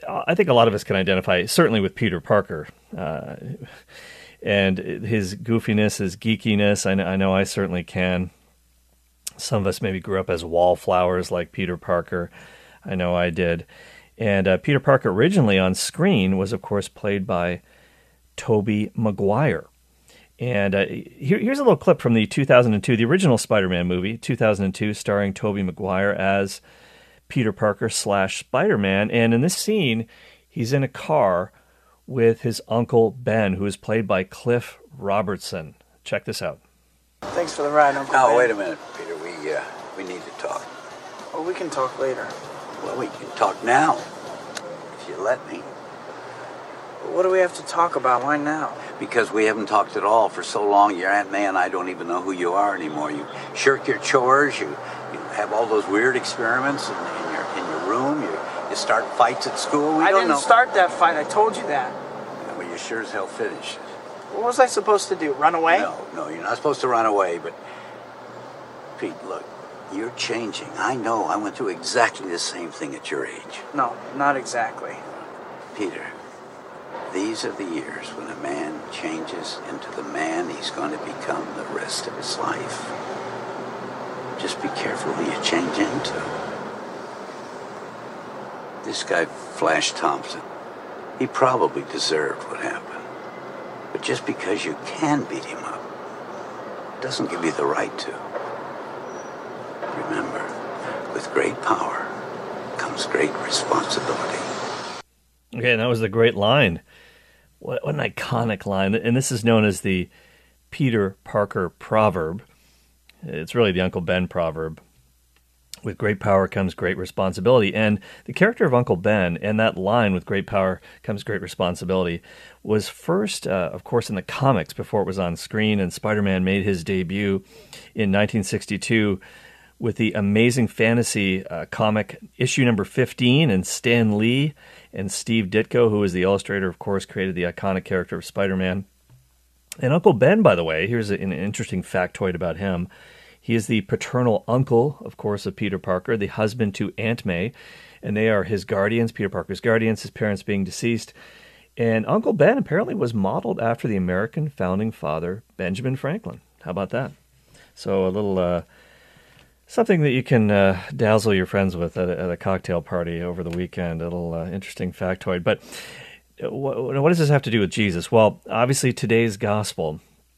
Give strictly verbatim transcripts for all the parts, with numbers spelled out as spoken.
I think a lot of us can identify, certainly with Peter Parker, uh, and his goofiness, his geekiness. I know, I know I certainly can. Some of us maybe grew up as wallflowers like Peter Parker. I know I did. And uh, Peter Parker originally on screen was, of course, played by Tobey Maguire. And uh, here, here's a little clip from the two thousand two, the original Spider-Man movie, two thousand two, starring Tobey Maguire as Peter Parker slash Spider-Man. And in this scene, he's in a car with his Uncle Ben, who is played by Cliff Robertson. Check this out. Thanks for the ride, Uncle Oh, Ben. wait a minute, Peter. We, uh, we need to talk. Well, we can talk later. Well, we can talk now, if you let me. But what do we have to talk about? Why now? Because we haven't talked at all for so long. Your Aunt May and I don't even know who you are anymore. You shirk your chores. You, you have all those weird experiments in, in your in your room. You, you start fights at school. We I don't didn't know. start that fight. I told you that. Yeah, well, you sure as hell finished. What was I supposed to do? Run away? No, no, you're not supposed to run away. But Pete, look, you're changing. I know. I went through exactly the same thing at your age. No, not exactly. Peter, these are the years when a man changes into the man he's going to become the rest of his life. Just be careful who you change into. This guy, Flash Thompson, he probably deserved what happened. But just because you can beat him up doesn't give you the right to. Remember, with great power comes great responsibility. Okay, and that was the great line. What, what an iconic line. And this is known as the Peter Parker proverb. It's really the Uncle Ben proverb. With great power comes great responsibility. And the character of Uncle Ben and that line, with great power comes great responsibility, was first, uh, of course, in the comics before it was on screen. And Spider-Man made his debut in nineteen sixty-two with the Amazing Fantasy uh, comic issue number fifteen. And Stan Lee and Steve Ditko, who was the illustrator, of course, created the iconic character of Spider-Man. And Uncle Ben, by the way, here's an interesting factoid about him. He is the paternal uncle, of course, of Peter Parker, the husband to Aunt May, and they are his guardians, Peter Parker's guardians, his parents being deceased. And Uncle Ben apparently was modeled after the American founding father, Benjamin Franklin. How about that? So a little uh, something that you can uh, dazzle your friends with at a, at a cocktail party over the weekend. A little uh, interesting factoid. But what, what does this have to do with Jesus? Well, obviously today's gospel,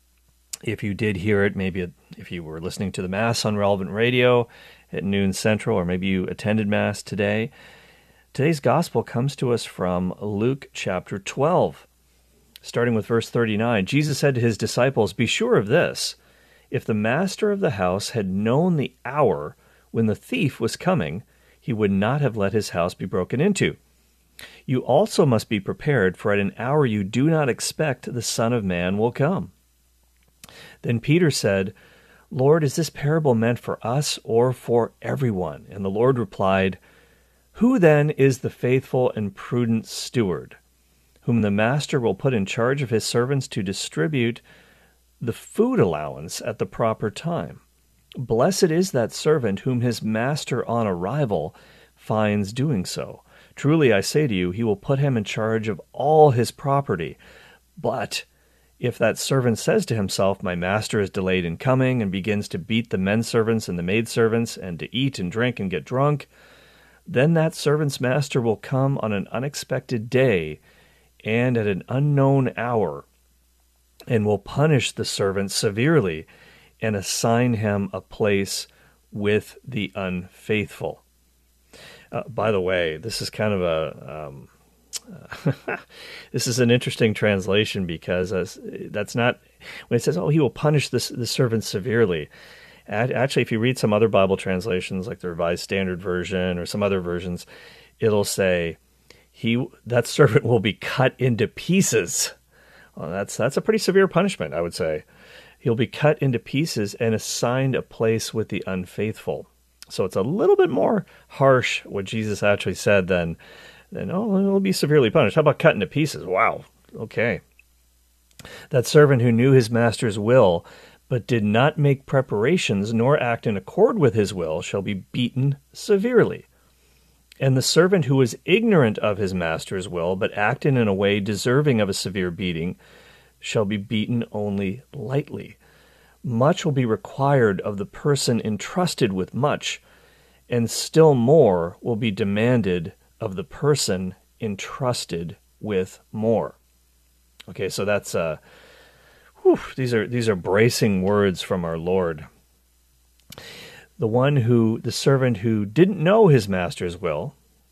if you did hear it, maybe if you were listening to the Mass on Relevant Radio at noon Central, or maybe you attended Mass today, today's gospel comes to us from Luke chapter twelve, starting with verse thirty-nine. Jesus said to his disciples, "Be sure of this, if the master of the house had known the hour when the thief was coming, he would not have let his house be broken into. You also must be prepared, for at an hour you do not expect the Son of Man will come." Then Peter said, "Lord, is this parable meant for us or for everyone?" And the Lord replied, "Who then is the faithful and prudent steward, whom the master will put in charge of his servants to distribute the food allowance at the proper time? Blessed is that servant whom his master on arrival finds doing so. Truly I say to you, he will put him in charge of all his property. But if that servant says to himself, 'My master is delayed in coming,' and begins to beat the men servants and the maid servants, and to eat and drink and get drunk, then that servant's master will come on an unexpected day and at an unknown hour, and will punish the servant severely and assign him a place with the unfaithful." Uh, by the way, this is kind of a... Um, Uh, this is an interesting translation, because as, that's not, when it says, "Oh, he will punish this the servant severely." Actually, if you read some other Bible translations, like the Revised Standard Version or some other versions, it'll say, "He that servant will be cut into pieces." Well, that's that's a pretty severe punishment, I would say. He'll be cut into pieces and assigned a place with the unfaithful. So it's a little bit more harsh what Jesus actually said than. Then, oh, he'll be severely punished. How about cut into pieces? Wow. Okay. "That servant who knew his master's will, but did not make preparations nor act in accord with his will, shall be beaten severely. And the servant who was ignorant of his master's will, but acted in a way deserving of a severe beating, shall be beaten only lightly. Much will be required of the person entrusted with much, and still more will be demanded of the person entrusted with more. Okay, so that's uh, whew, these are these are bracing words from our Lord. The one who, the servant who didn't know his master's will,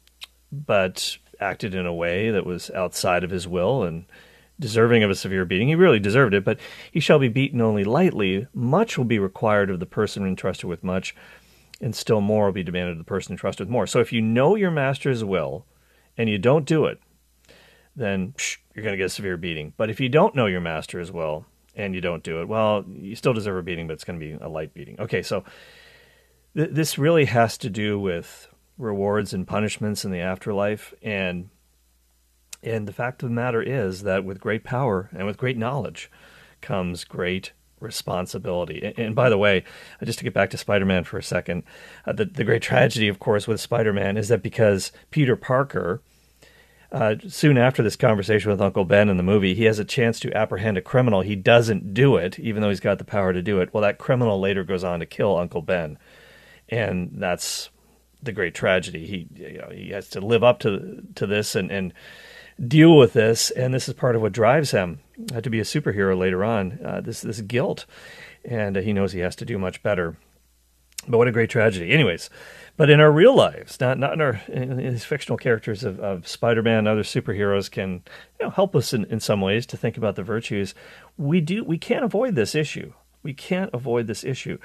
but acted in a way that was outside of his will and deserving of a severe beating. He really deserved it, but he shall be beaten only lightly. Much will be required of the person entrusted with much, and still more will be demanded of the person entrusted with more. So if you know your master's will and you don't do it, then psh, you're going to get a severe beating. But if you don't know your master's will and you don't do it, well, you still deserve a beating, but it's going to be a light beating. Okay, so th- this really has to do with rewards and punishments in the afterlife, and and the fact of the matter is that with great power and with great knowledge comes great responsibility. And, and by the way, just to get back to Spider-Man for a second, uh, the, the great tragedy, of course, with Spider-Man is that because Peter Parker, uh, soon after this conversation with Uncle Ben in the movie, he has a chance to apprehend a criminal. He doesn't do it, even though he's got the power to do it. Well, that criminal later goes on to kill Uncle Ben. And that's the great tragedy. He, you know, he has to live up to to this and, and deal with this, and this is part of what drives him uh, to be a superhero later on, uh, this this guilt, and uh, he knows he has to do much better. But what a great tragedy. Anyways, but in our real lives, not not in our in these fictional characters of, of Spider-Man and other superheroes can, you know, help us in, in some ways to think about the virtues. We do we can't avoid this issue. We can't avoid this issue.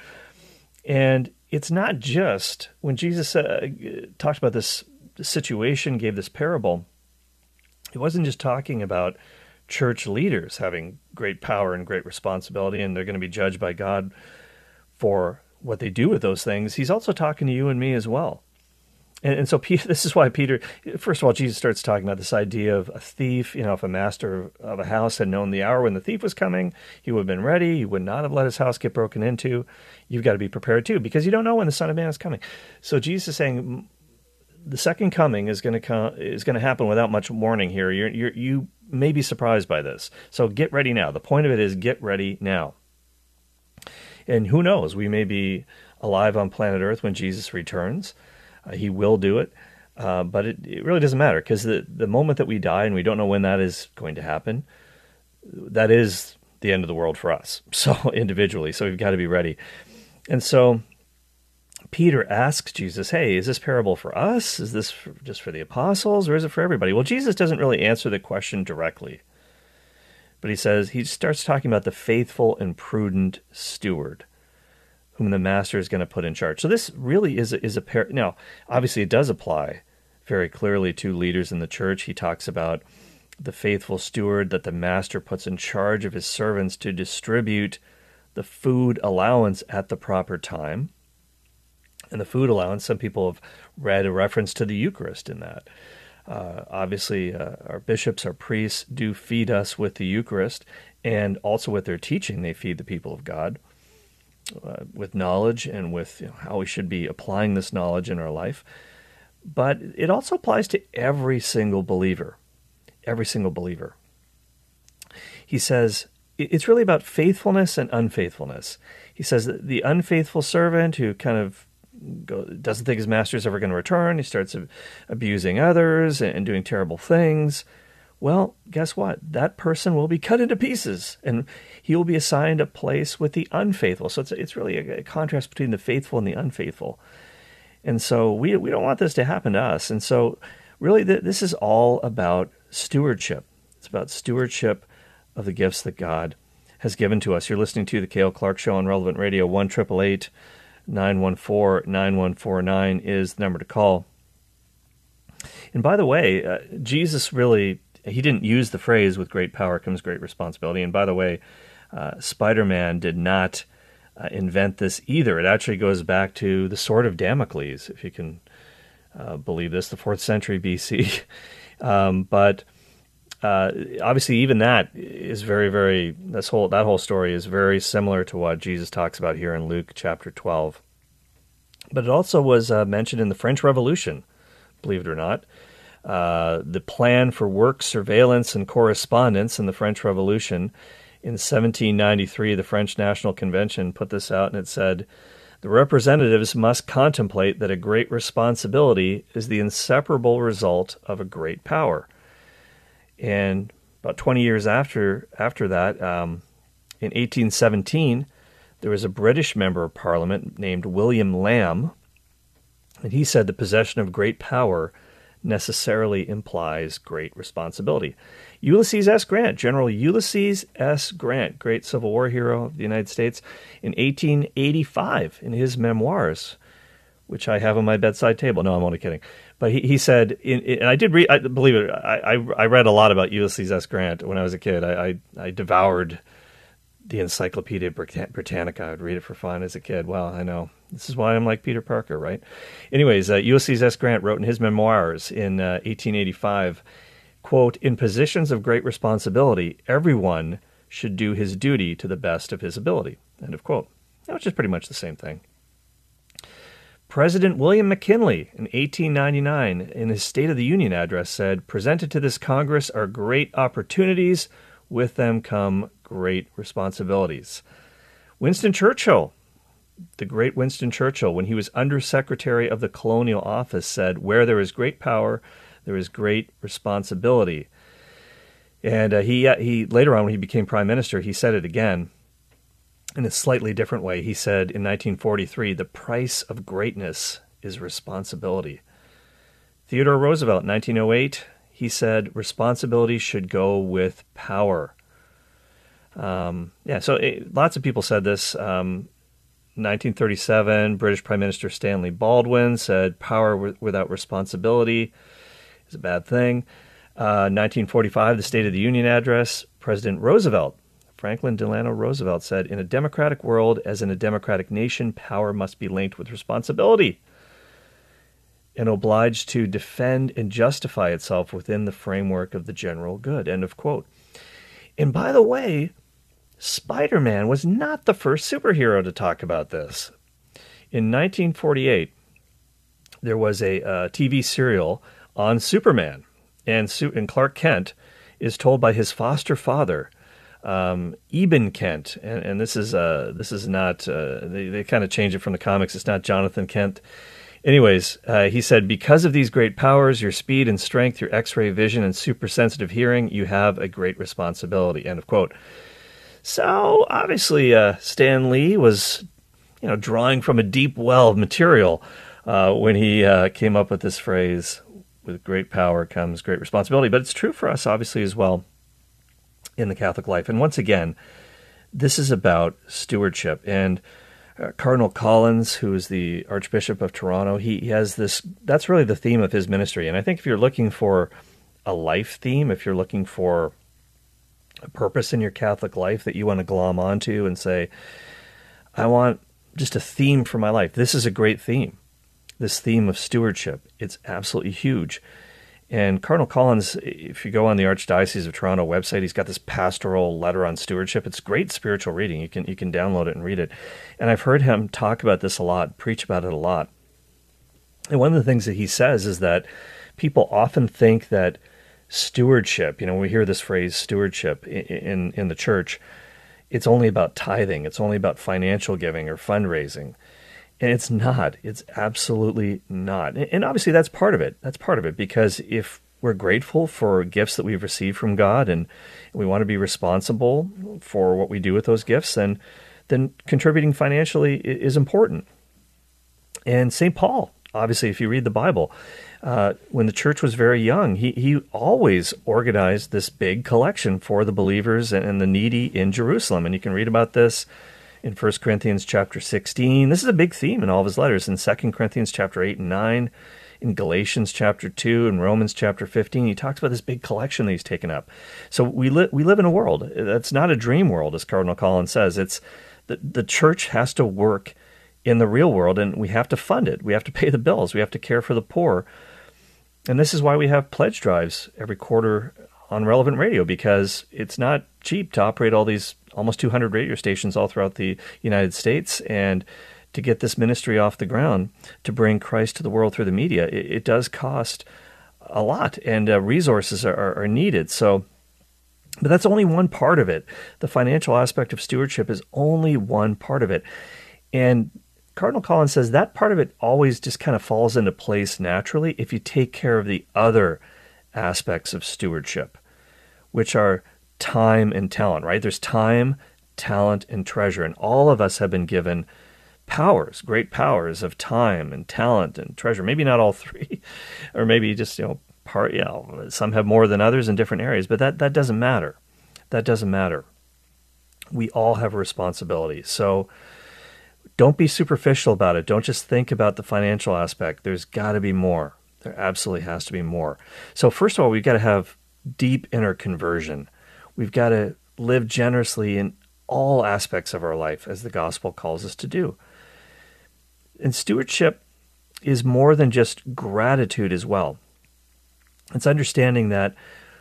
And it's not just, when Jesus uh, talked about this situation, gave this parable, he wasn't just talking about church leaders having great power and great responsibility, and they're going to be judged by God for what they do with those things. He's also talking to you and me as well. And, and so Peter, this is why Peter, first of all, Jesus starts talking about this idea of a thief. You know, if a master of a house had known the hour when the thief was coming, he would have been ready. He would not have let his house get broken into. You've got to be prepared too, because you don't know when the Son of Man is coming. So Jesus is saying the second coming is going to come, is going to happen without much warning here. You're, you're, you may be surprised by this. So get ready now. The point of it is get ready now. And who knows, we may be alive on planet Earth when Jesus returns. Uh, he will do it, uh, but it, it really doesn't matter, because the, the moment that we die, and we don't know when that is going to happen, that is the end of the world for us, so individually, so we've got to be ready. And so Peter asks Jesus, hey, is this parable for us? Is this for, just for the apostles, or is it for everybody? Well, Jesus doesn't really answer the question directly, but he says, he starts talking about the faithful and prudent steward, whom the master is going to put in charge. So this really is a, is a par- now, obviously it does apply very clearly to leaders in the church. He talks about the faithful steward that the master puts in charge of his servants to distribute the food allowance at the proper time. And the food allowance, some people have read a reference to the Eucharist in that. Uh, obviously, uh, our bishops, our priests do feed us with the Eucharist, and also with their teaching, they feed the people of God. Uh, with knowledge and with, you know, how we should be applying this knowledge in our life. But it also applies to every single believer, every single believer. He says it's really about faithfulness and unfaithfulness. He says that the unfaithful servant who kind of go, doesn't think his master is ever going to return, he starts abusing others and doing terrible things. Well, guess what? That person will be cut into pieces, and he will be assigned a place with the unfaithful. So it's it's really a, a contrast between the faithful and the unfaithful. And so we we don't want this to happen to us. And so really th- this is all about stewardship. It's about stewardship of the gifts that God has given to us. You're listening to the Cale Clark Show on Relevant Radio. one eight eight eight, nine one four, nine one four nine is the number to call. And by the way, uh, Jesus really... he didn't use the phrase, with great power comes great responsibility. And by the way, uh, Spider-Man did not uh, invent this either. It actually goes back to the sword of Damocles, if you can uh, believe this, the fourth century B C. um, but uh, obviously even that is very, very, this whole that whole story is very similar to what Jesus talks about here in Luke chapter twelve. But it also was uh, mentioned in the French Revolution believe it or not. Uh, the plan for work, surveillance, and correspondence in the French Revolution. In seventeen ninety-three, the French National Convention put this out, and it said, the representatives must contemplate that a great responsibility is the inseparable result of a great power. And about twenty years after after that, um, in eighteen seventeen, there was a British member of Parliament named William Lamb, and he said the possession of great power necessarily implies great responsibility. Ulysses S. Grant, General Ulysses S. Grant, great Civil War hero of the United States, in eighteen eighty-five, in his memoirs, which I have on my bedside table. No, I'm only kidding. But he, he said, in, in, and I did read, I believe it, I, I, I read a lot about Ulysses S. Grant when I was a kid. I, I, I devoured the Encyclopedia Britannica. I would read it for fun as a kid. Well, I know. This is why I'm like Peter Parker, right? Anyways, uh, Ulysses S. Grant wrote in his memoirs in uh, eighteen eighty-five, quote, in positions of great responsibility, everyone should do his duty to the best of his ability, end of quote. Which is pretty much the same thing. President William McKinley in eighteen ninety-nine, in his State of the Union address, said, presented to this Congress are great opportunities. With them come great responsibilities. Winston Churchill, the great Winston Churchill, when he was Undersecretary of the Colonial Office, said, where there is great power, there is great responsibility. And uh, he, uh, he later on, when he became Prime Minister, he said it again in a slightly different way. He said in nineteen forty-three, the price of greatness is responsibility. Theodore Roosevelt, nineteen oh eight, he said, responsibility should go with power. Um, yeah, so it, lots of people said this. Um, nineteen thirty-seven, British Prime Minister Stanley Baldwin said, power w- without responsibility is a bad thing. Uh, nineteen forty-five, the State of the Union address, President Roosevelt, Franklin Delano Roosevelt, said, in a democratic world, as in a democratic nation, power must be linked with responsibility and obliged to defend and justify itself within the framework of the general good, end of quote. And by the way, Spider-Man was not the first superhero to talk about this. In nineteen forty-eight, there was a uh, T V serial on Superman, and, Su- and Clark Kent is told by his foster father, um, Eben Kent, and, and this is uh, this is not, uh, they, they kind of change it from the comics, it's not Jonathan Kent. Anyways, uh, he said, because of these great powers, your speed and strength, your X-ray vision, and super-sensitive hearing, you have a great responsibility, end of quote. So, obviously, uh, Stan Lee was, you know, drawing from a deep well of material uh, when he uh, came up with this phrase, with great power comes great responsibility. But it's true for us, obviously, as well in the Catholic life. And once again, this is about stewardship. And Uh, Cardinal Collins, who is the Archbishop of Toronto, he, he has this, that's really the theme of his ministry. And I think if you're looking for a life theme, if you're looking for a purpose in your Catholic life that you want to glom onto and say, I want just a theme for my life, this is a great theme. This theme of stewardship, it's absolutely huge. And Cardinal Collins, if you go on the Archdiocese of Toronto website, he's got this pastoral letter on stewardship. It's great spiritual reading. You can you can download it and read it. And I've heard him talk about this a lot, preach about it a lot. And one of the things that he says is that people often think that stewardship, you know, we hear this phrase stewardship in, in, in the church, it's only about tithing. It's only about financial giving or fundraising. And it's not. It's absolutely not. And obviously that's part of it. That's part of it, because if we're grateful for gifts that we've received from God and we want to be responsible for what we do with those gifts, then, then contributing financially is important. And Saint Paul, obviously, if you read the Bible, uh, when the church was very young, he, he always organized this big collection for the believers and, and the needy in Jerusalem. And you can read about this in First Corinthians chapter sixteen. This is a big theme in all of his letters. In Second Corinthians chapter eight and nine, in Galatians chapter two, and Romans chapter fifteen, he talks about this big collection that he's taken up. So we, li- we live in a world that's not a dream world, as Cardinal Collins says. It's the, the church has to work in the real world, and we have to fund it. We have to pay the bills. We have to care for the poor. And this is why we have pledge drives every quarter on Relevant Radio, because it's not cheap to operate all these almost two hundred radio stations all throughout the United States and to get this ministry off the ground, to bring Christ to the world through the media, it, it does cost a lot, and uh, resources are, are, are needed. So, but that's only one part of it. The financial aspect of stewardship is only one part of it. And Cardinal Collins says that part of it always just kind of falls into place naturally if you take care of the other aspects of stewardship, which are time and talent, right? There's time, talent, and treasure. And all of us have been given powers, great powers of time and talent and treasure. Maybe not all three, or maybe just, you know, part, you know, some have more than others in different areas, but that, that doesn't matter. That doesn't matter. We all have a responsibility. So don't be superficial about it. Don't just think about the financial aspect. There's got to be more. There absolutely has to be more. So first of all, we've got to have deep inner conversion. We've got to live generously in all aspects of our life as the gospel calls us to do. And stewardship is more than just gratitude as well. It's understanding that,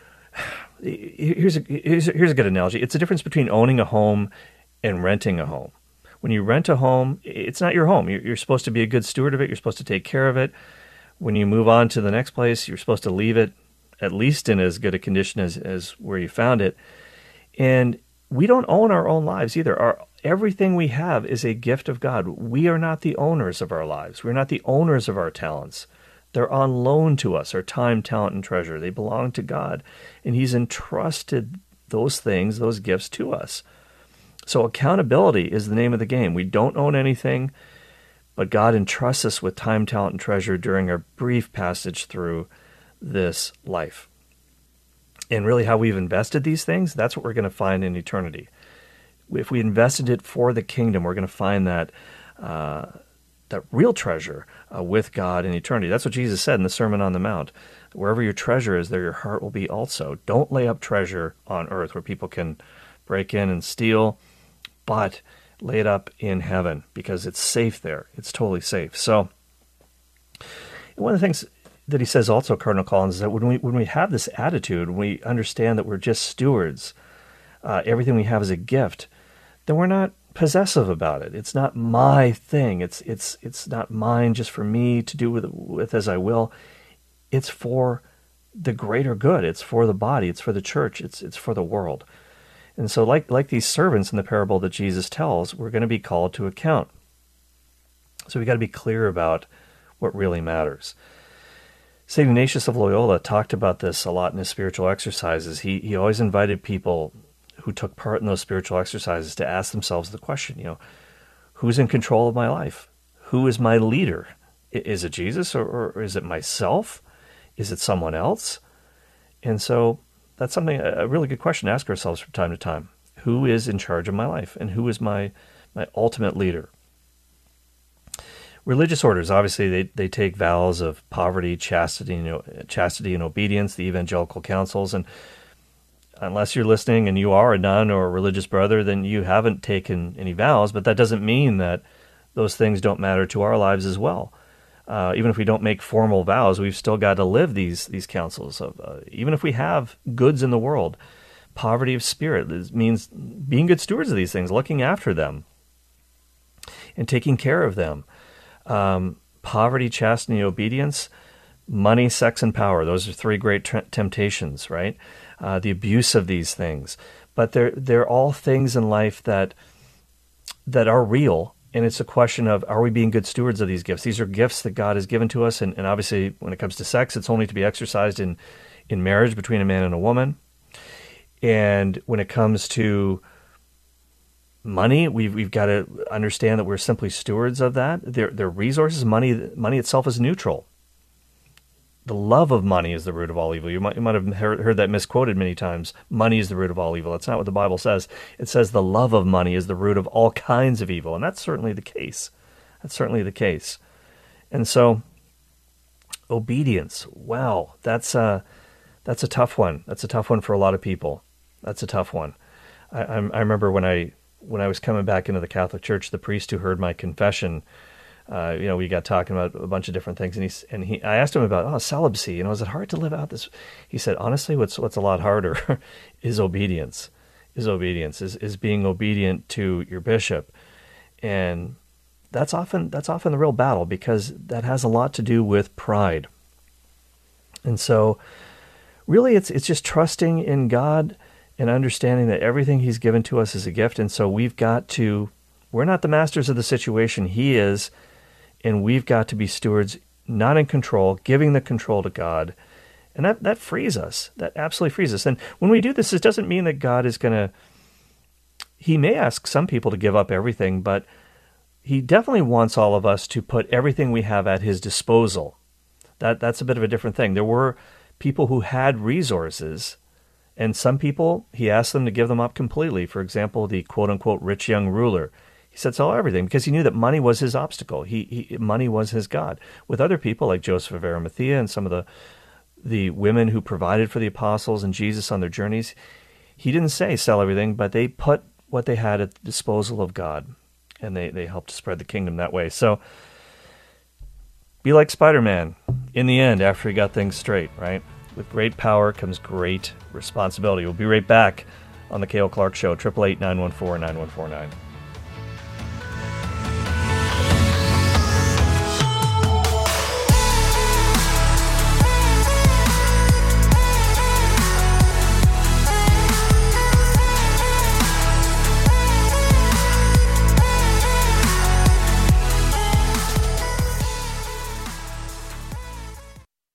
here's a, here's a, here's a good analogy. It's the difference between owning a home and renting a home. When you rent a home, it's not your home. You're, you're supposed to be a good steward of it. You're supposed to take care of it. When you move on to the next place, you're supposed to leave it at least in as good a condition as, as where you found it. And we don't own our own lives either. Our, everything we have is a gift of God. We are not the owners of our lives. We're not the owners of our talents. They're on loan to us, our time, talent, and treasure. They belong to God. And He's entrusted those things, those gifts to us. So accountability is the name of the game. We don't own anything, but God entrusts us with time, talent, and treasure during our brief passage through this life. And really how we've invested these things, that's what we're going to find in eternity. If we invested it for the kingdom, we're going to find that uh, that real treasure uh, with God in eternity. That's what Jesus said in the Sermon on the Mount. Wherever your treasure is, there your heart will be also. Don't lay up treasure on earth where people can break in and steal, but lay it up in heaven because it's safe there. It's totally safe. So one of the things that he says also, Cardinal Collins, is that when we when we have this attitude, when we understand that we're just stewards, uh, everything we have is a gift, then we're not possessive about it. It's not my thing. It's it's it's not mine just for me to do with with as I will. It's for the greater good. It's for the body. It's for the church. It's it's for the world. And so like like these servants in the parable that Jesus tells, we're going to be called to account. So we got to be clear about what really matters. Saint Ignatius of Loyola talked about this a lot in his spiritual exercises. He he always invited people who took part in those spiritual exercises to ask themselves the question, you know, who's in control of my life? Who is my leader? Is it Jesus or, or is it myself? Is it someone else? And so that's something, a really good question to ask ourselves from time to time. Who is in charge of my life? And who is my, my ultimate leader? Religious orders, obviously, they, they take vows of poverty, chastity, you know, chastity and obedience, the evangelical councils. And unless you're listening and you are a nun or a religious brother, then you haven't taken any vows, but that doesn't mean that those things don't matter to our lives as well. Uh, even if we don't make formal vows, we've still got to live these these counsels. Of, uh, even if we have goods in the world, poverty of spirit means being good stewards of these things, looking after them and taking care of them. Um, poverty, chastity, obedience, money, sex, and power. Those are three great t- temptations, right? Uh, the abuse of these things. But they're, they're all things in life that that are real. And it's a question of, are we being good stewards of these gifts? These are gifts that God has given to us. And, and obviously, when it comes to sex, it's only to be exercised in, in marriage between a man and a woman. And when it comes to money, we've we've got to understand that we're simply stewards of that. They're, they're resources. Money money itself is neutral. The love of money is the root of all evil. You might you might have heard, heard that misquoted many times. Money is the root of all evil. That's not what the Bible says. It says the love of money is the root of all kinds of evil, and that's certainly the case. That's certainly the case. And so, obedience. Wow, that's a that's a tough one. That's a tough one for a lot of people. That's a tough one. I, I, I remember when I when I was coming back into the Catholic Church, the priest who heard my confession. Uh, you know, we got talking about a bunch of different things, and he and he, I asked him about oh celibacy. You know, is it hard to live out this? He said, honestly, what's what's a lot harder is obedience. Is obedience is is being obedient to your bishop, and that's often that's often the real battle, because that has a lot to do with pride. And so really it's it's just trusting in God and understanding that everything he's given to us is a gift. And so we've got to, we're not the masters of the situation, he is, and we've got to be stewards, not in control, giving the control to God. And that, that frees us. That absolutely frees us. And when we do this, it doesn't mean that God is going to, he may ask some people to give up everything, but he definitely wants all of us to put everything we have at his disposal. That That's a bit of a different thing. There were people who had resources, and some people, he asked them to give them up completely. For example, the quote-unquote rich young ruler. He said sell everything because he knew that money was his obstacle. He, he Money was his God. With other people like Joseph of Arimathea and some of the, the women who provided for the apostles and Jesus on their journeys, he didn't say sell everything, but they put what they had at the disposal of God, and they, they helped to spread the kingdom that way. So be like Spider-Man in the end after he got things straight, right? With great power comes great responsibility. We'll be right back on the Cale Clark Show, eight eight eight, nine one four, nine one four nine.